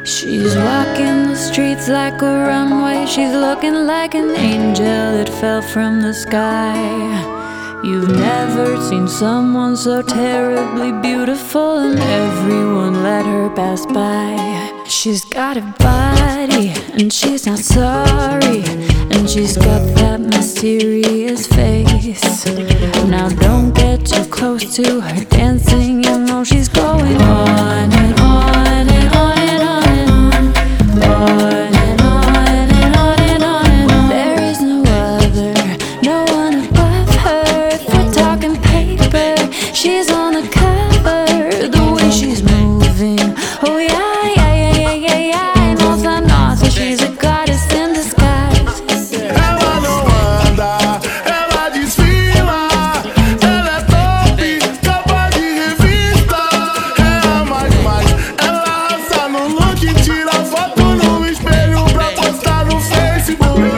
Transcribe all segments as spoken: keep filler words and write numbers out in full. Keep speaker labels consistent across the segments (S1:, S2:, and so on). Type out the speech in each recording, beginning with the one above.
S1: She's walking the streets like a runway. She's looking like an angel that fell from the sky. You've never seen someone so terribly beautiful, and everyone let her pass by. She's got a body, and she's not sorry, and she's got that mysterious face. Now don't get too close to her dancing. You know she's going on and on and on and on and on, on and on and on and on and on. There is no other, no one above her. If we're talking paper, she's on the cover. The way she's moving, oh yeah, yeah, yeah, yeah, yeah, yeah. Nossa, nossa, she's a goddess in disguise.
S2: Ela não anda, ela desfila. Ela é top, capa de revista. É a mais mais, ela arrasa no look. Tira foto no espelho pra postar no Facebook.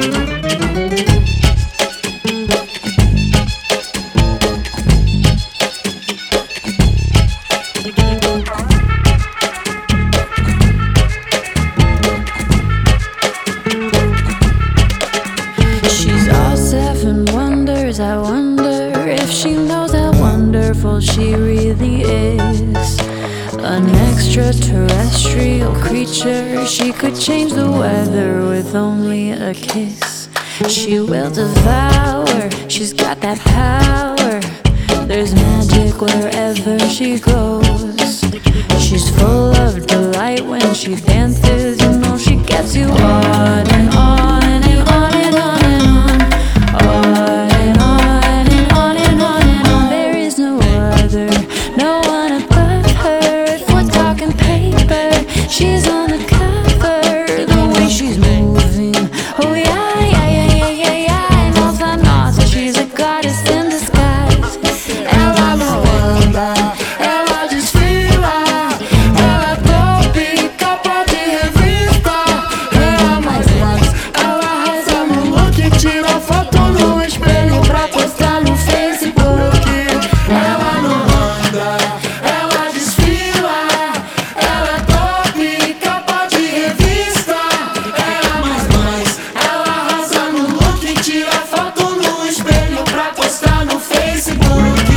S1: She's all seven wonders. I wonder if she knows how wonderful she really is. An extraterrestrial creature. She could change the weather with only a kiss. She will devour, she's got that power. There's magic wherever she goes. She's full of delight when she dances. You know she gets you on and on and on and on and on, on and on and on and on and on. There is no other, no one above her. If we're talking paper, she's on the cover. The way she's moving, oh yeah, yeah, yeah, yeah, yeah, yeah. Nossa, nossa, she's a goddess in disguise.
S2: Ela não anda, ela desfila. Ela é top, capa de revista. É a mais mais, ela arrasa no look. Tira foto no espelho pra postar no Facebook. Ela não anda, ela desfila. Ela é top, capa de revista. É a mais mais, ela arrasa no look. Tira foto no espelho pra postar no Facebook.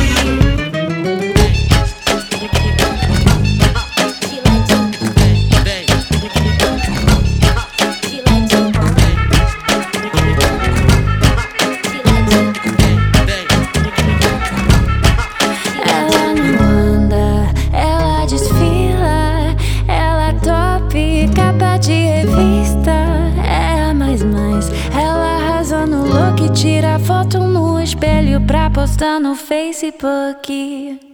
S1: Ela não anda, ela desfila. Ela é top, capa de revista. É a mais mais, ela arrasa no look. Tira foto no espelho pra postar no Facebook.